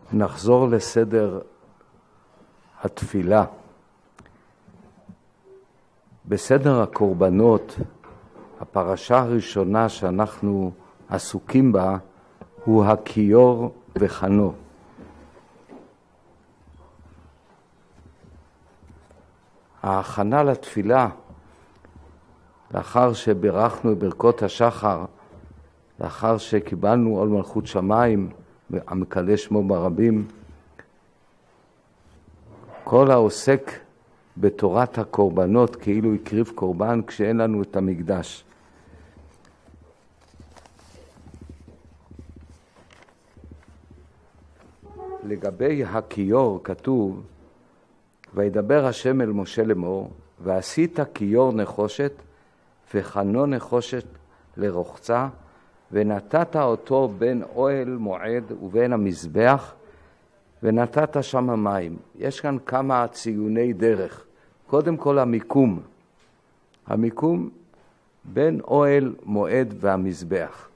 נחזור לסדר התפילה. בסדר הקורבנות, הפרשה הראשונה שאנחנו עסוקים בה הוא הכיור וחנו. ההכנה לתפילה, לאחר שברכנו את ברכות השחר, לאחר שקיבלנו עול מלכות שמיים, המקדש שמו ברבים, כל העוסק בתורת הקורבנות כאילו הקריב קורבן כשאין לנו את המקדש. לגבי הכיור כתוב, וידבר השם אל משה לאמור, ועשית כיור נחושת וחנו נחושת לרוחצה, ונתת אותו בין אוהל מועד ובין המזבח, ונתת שם מים. יש כאן כמה ציוני דרך. קודם כל המיקום בין אוהל מועד והמזבח.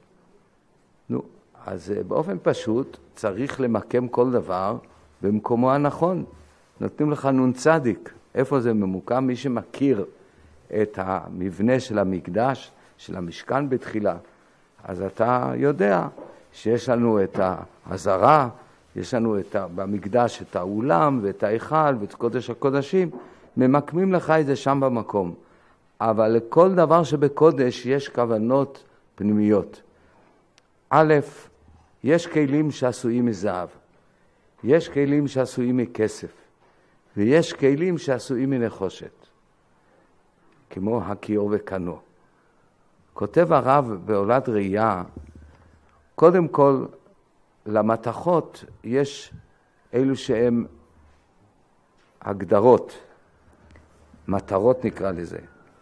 אז באופן פשוט צריך למקם כל דבר במקומו הנכון. נותנים לך נון צדיק. איפה זה ממוקם? מי שמכיר את המבנה של המקדש, של המשכן בתחילה, אז אתה יודע שיש לנו את העזרה, יש לנו במקדש את האולם ואת ההיכל ואת קודש הקודשים, ממקמים לך את זה שם במקום. אבל לכל דבר שבקודש יש כוונות פנימיות. א', יש כלים שעשויים מזהב, יש כלים שעשויים מכסף, ויש כלים שעשויים מנחושת, כמו הכיור וחנו. כותב הרב בעולת ראייה, קודם כל למתכות יש אלו שהם הגדרות, מטרות נקרא לזה.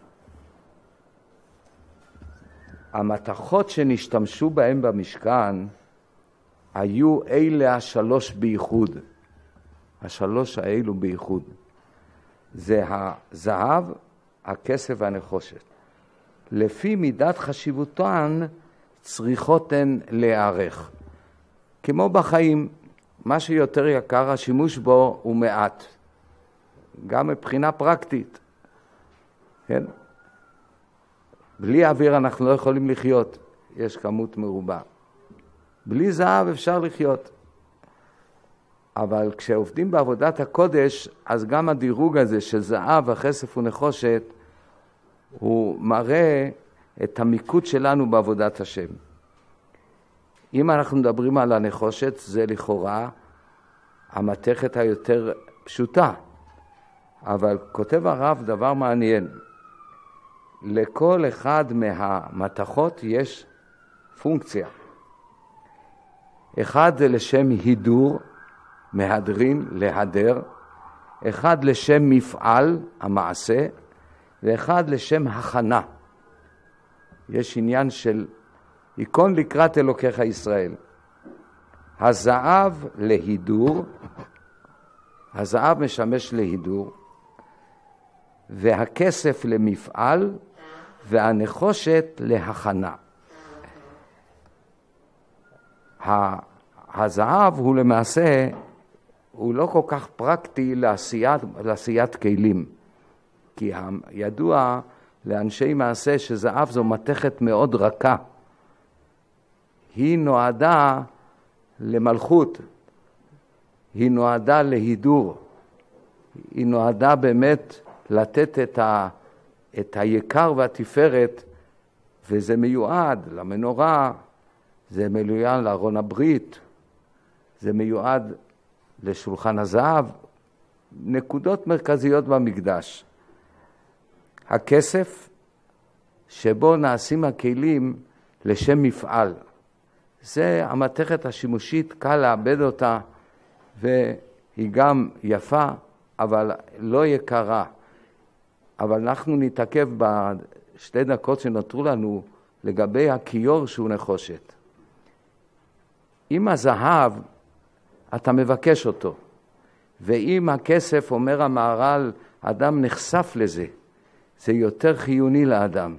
המתכות שנשתמשו בהם במשכן היו אלה השלוש בייחוד. השלוש האלו בייחוד. זה הזהב, הכסף והנחושת. לפי מידת חשיבותן צריכות הן להיערך. כמו בחיים, מה שיותר יקר, השימוש בו הוא מעט. גם מבחינה פרקטית. כן? בלי אוויר אנחנו לא יכולים לחיות. יש כמות מרובה. בלי זהב אפשר לחיות. אבל כשעובדים בעבודת הקודש, אז גם הדירוג הזה של זהב, הכסף ונחושת, הוא מראה את המיקוד שלנו בעבודת השם. אם אנחנו מדברים על הנחושת, זה לכאורה המתכת היותר פשוטה. אבל כותב הרב דבר מעניין. לכל אחד מהמתכות יש פונקציה. אחד זה לשם הידור, מהדרין, להדר. אחד לשם מפעל, המעשה. ואחד לשם הכנה. יש עניין של יקון לקראת אלוקיך ישראל. הזהב להידור, הזהב משמש להידור, והכסף למפעל, והנחושת להכנה. הזהב הוא למעשה, הוא לא כל כך פרקטי לעשיית כלים. כי ידוע לאנשי מעשה שזהב זו מתכת מאוד רכה. היא נועדה למלכות, היא נועדה להידור, היא נועדה באמת לתת את היקר והתפארת, וזה מיועד למנורה, זה מיועד לארון הברית, זה מיועד לשולחן הזהב, נקודות מרכזיות במקדש. הכסף שבו נעשים הכלים לשם מפעל. זה המתכת השימושית, קל לאבד אותה, והיא גם יפה, אבל לא יקרה. אבל אנחנו נתעכב בשתי דקות שנותרו לנו לגבי הכיור שהוא נחושת. אם הזהב, אתה מבקש אותו. ואם הכסף, אומר המהר"ל, אדם נחשף לזה, זה יותר חיוני לאדם.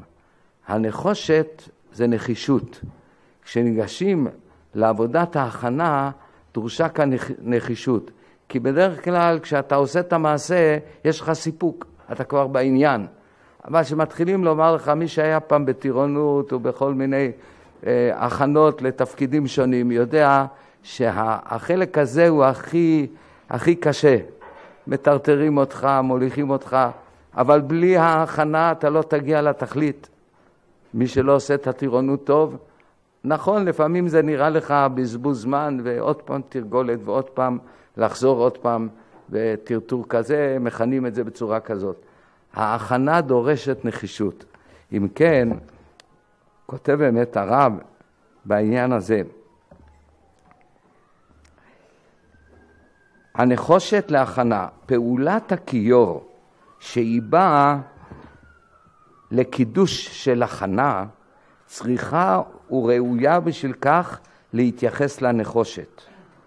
הנחושת זה נחישות. כשניגשים לעבודת ההכנה, דרושה כאן נחישות. כי בדרך כלל כשאתה עושה את המעשה, יש לך סיפוק, אתה כבר בעניין. אבל כשמתחילים לומר לך, מי שהיה פעם בטירונות ובכל מיני הכנות לתפקידים שונים, יודע שהחלק הזה הוא הכי קשה. מטרטרים אותך, מוליכים אותך, אבל בלי ההכנה אתה לא תגיע לתכלית. מי שלא עושה את הטירונות טוב, נכון, לפעמים זה נראה לך בזבוז זמן, ועוד פעם תרגולת, ועוד פעם לחזור עוד פעם, וטרטור כזה, מכנים את זה בצורה כזאת. ההכנה דורשת נחישות. אם כן, כותב באמת הרב בעניין הזה, הנחושת להכנה, פעולת הכיור שהיא באה לקידוש של הכנה, צריכה וראויה בשביל כך להתייחס לנחושת,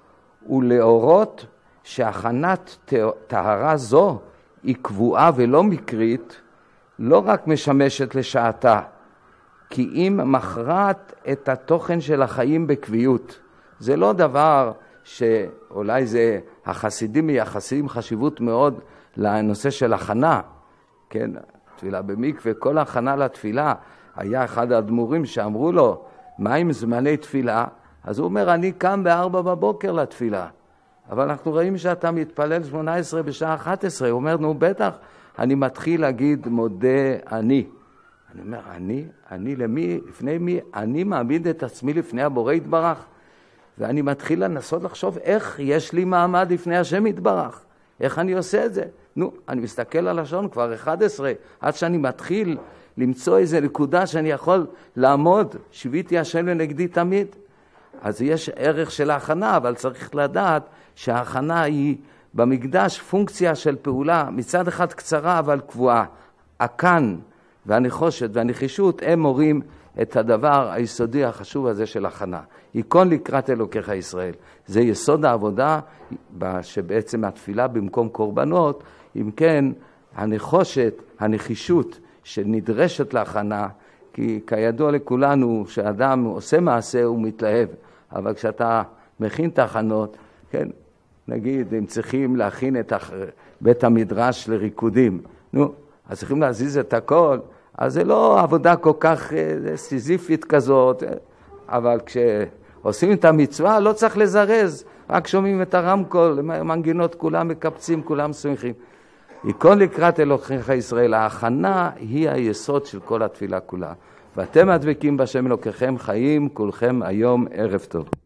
ולהורות שהכנת טהרה זו היא קבועה ולא מקרית, לא רק משמשת לשעתה, כי אם מכרעת את התוכן של החיים בקביעות. זה לא דבר שאולי זה החסידים מייחסים חשיבות מאוד לנושא של הכנה, כן, תפילה במקווה, כל הכנה לתפילה. היה אחד האדמו"רים שאמרו לו, מה עם זמני תפילה? אז הוא אומר, אני קם ב4 בבוקר לתפילה, אבל אנחנו רואים שאתה מתפלל 18 בשעה 11. הוא אומר, נו בטח, אני מתחיל להגיד מודה אני. אני אומר, אני למי, לפני מי? אני מעמיד את עצמי לפני הבורא יתברך, ואני מתחיל לנסות לחשוב איך יש לי מעמד לפני השם יתברך, איך אני עושה את זה. נו, אני מסתכל על השעון כבר 11, עד שאני מתחיל למצוא איזה נקודה שאני יכול לעמוד, שביתי השם לנגדי תמיד. אז יש ערך של ההכנה, אבל צריך לדעת שההכנה היא במקדש פונקציה של פעולה, מצד אחד קצרה אבל קבועה. הכאן והנחושת והנחישות הם מורים את הדבר היסודי החשוב הזה של הכנה. ייכון לקראת אלוקיך ישראל. זה יסוד העבודה שבעצם התפילה במקום קורבנות. אם כן, הנחושת, הנחישות שנדרשת להכנה, כי כידוע לכולנו שאדם עושה מעשה הוא מתלהב, אבל כשאתה מכין את ההכנות, כן, נגיד אם צריכים להכין את בית המדרש לריקודים, נו, אז צריכים להזיז את הכל, אז זה לא עבודה כל כך סיזיפית כזאת, אבל כשעושים את המצווה לא צריך לזרז, רק שומעים את הרמקול, מנגינות כולם מקפצים, כולם שמחים. ייכון לקראת אלוקיך ישראל, ההכנה היא היסוד של כל התפילה כולה. ואתם הדבקים בשם אלוקיכם חיים כולכם היום ערב טוב.